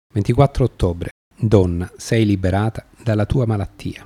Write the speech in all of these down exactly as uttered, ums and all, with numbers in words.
ventiquattro ottobre. Donna, sei liberata dalla tua malattia.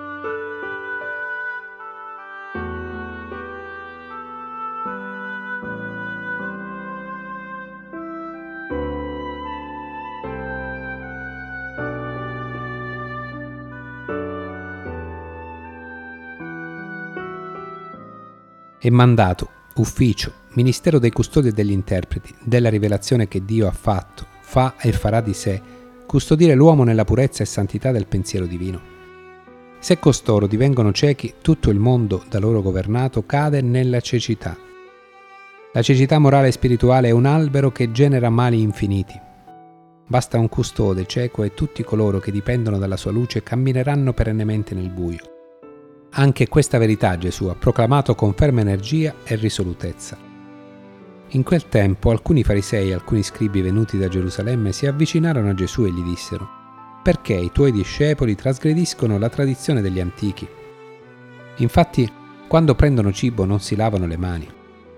È mandato, ufficio, ministero dei custodi e degli interpreti, della rivelazione che Dio ha fatto, fa e farà di sé, custodire l'uomo nella purezza e santità del pensiero divino. Se costoro divengono ciechi, tutto il mondo da loro governato cade nella cecità. La cecità morale e spirituale è un albero che genera mali infiniti. Basta un custode cieco e tutti coloro che dipendono dalla sua luce cammineranno perennemente nel buio. Anche questa verità Gesù ha proclamato con ferma energia e risolutezza. In quel tempo alcuni farisei e alcuni scribi venuti da Gerusalemme si avvicinarono a Gesù e gli dissero: «Perché i tuoi discepoli trasgrediscono la tradizione degli antichi? Infatti, quando prendono cibo non si lavano le mani».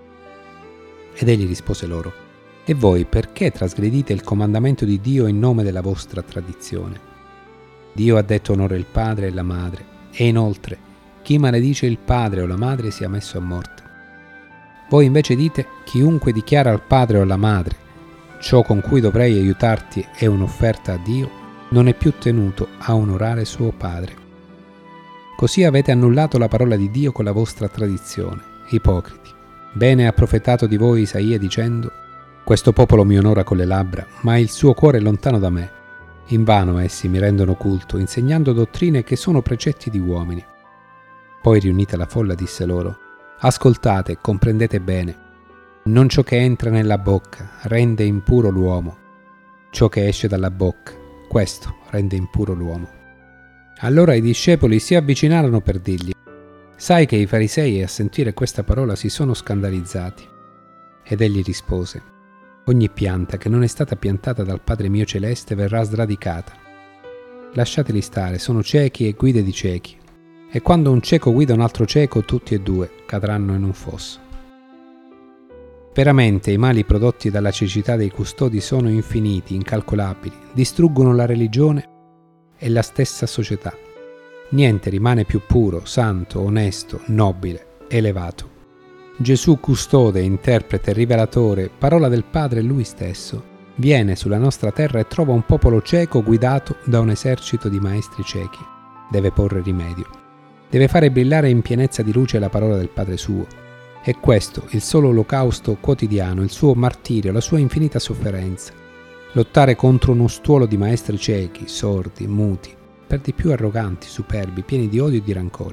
Ed egli rispose loro: «E voi perché trasgredite il comandamento di Dio in nome della vostra tradizione? Dio ha detto onora il padre e la madre, e inoltre chi maledice il padre o la madre sia messo a morte. Voi invece dite: chiunque dichiara al padre o alla madre ciò con cui dovrei aiutarti è un'offerta a Dio, non è più tenuto a onorare suo padre. Così avete annullato la parola di Dio con la vostra tradizione, ipocriti. Bene ha profetato di voi Isaia dicendo: questo popolo mi onora con le labbra, ma il suo cuore è lontano da me. Invano essi mi rendono culto, insegnando dottrine che sono precetti di uomini. Poi riunita la folla disse loro: ascoltate e comprendete bene. Non ciò che entra nella bocca rende impuro l'uomo, ciò che esce dalla bocca, questo rende impuro l'uomo. Allora i discepoli si avvicinarono per dirgli: sai che i farisei a sentire questa parola si sono scandalizzati. Ed egli rispose: ogni pianta che non è stata piantata dal Padre mio celeste verrà sradicata. Lasciateli stare, sono ciechi e guide di ciechi. E quando un cieco guida un altro cieco, tutti e due cadranno in un fosso. Veramente i mali prodotti dalla cecità dei custodi sono infiniti, incalcolabili, distruggono la religione e la stessa società. Niente rimane più puro, santo, onesto, nobile, elevato. Gesù, custode, interprete, rivelatore, parola del Padre lui stesso, viene sulla nostra terra e trova un popolo cieco guidato da un esercito di maestri ciechi. Deve porre rimedio. Deve fare brillare in pienezza di luce la parola del Padre suo. È questo il solo olocausto quotidiano, il suo martirio, la sua infinita sofferenza. Lottare contro uno stuolo di maestri ciechi, sordi, muti, per di più arroganti, superbi, pieni di odio e di rancore.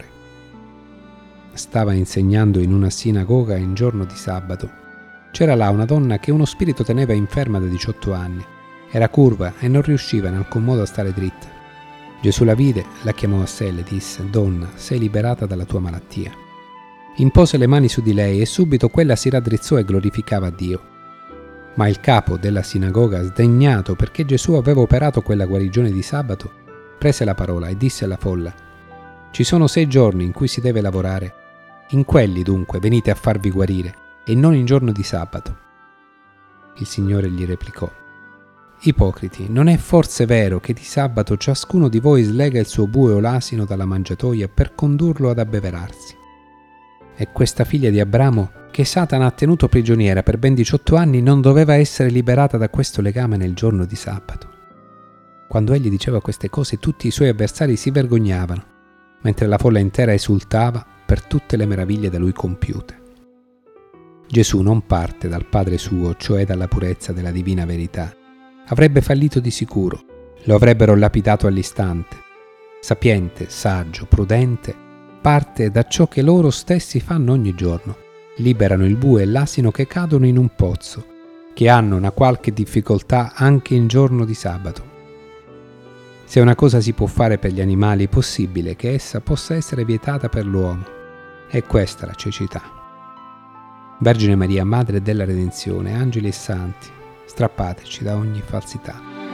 Stava insegnando in una sinagoga in giorno di sabato. C'era là una donna che uno spirito teneva inferma da diciotto anni. Era curva e non riusciva in alcun modo a stare dritta. Gesù la vide, la chiamò a sé e le disse: «Donna, sei liberata dalla tua malattia». Impose le mani su di lei e subito quella si raddrizzò e glorificava Dio. Ma il capo della sinagoga, sdegnato perché Gesù aveva operato quella guarigione di sabato, prese la parola e disse alla folla: «Ci sono sei giorni in cui si deve lavorare. In quelli dunque venite a farvi guarire, e non in giorno di sabato». Il Signore gli replicò: «Ipocriti, non è forse vero che di sabato ciascuno di voi slega il suo bue o l'asino dalla mangiatoia per condurlo ad abbeverarsi? E questa figlia di Abramo, che Satana ha tenuto prigioniera per ben diciotto anni, non doveva essere liberata da questo legame nel giorno di sabato?» Quando egli diceva queste cose, tutti i suoi avversari si vergognavano, mentre la folla intera esultava per tutte le meraviglie da lui compiute. Gesù non parte dal Padre suo, cioè dalla purezza della divina verità. Avrebbe fallito di sicuro, lo avrebbero lapidato all'istante. Sapiente, saggio, prudente, parte da ciò che loro stessi fanno ogni giorno. Liberano il bue e l'asino che cadono in un pozzo, che hanno una qualche difficoltà anche in giorno di sabato. Se una cosa si può fare per gli animali, è possibile che essa possa essere vietata per l'uomo. È questa la cecità. Vergine Maria, Madre della Redenzione, angeli e santi, strappateci da ogni falsità.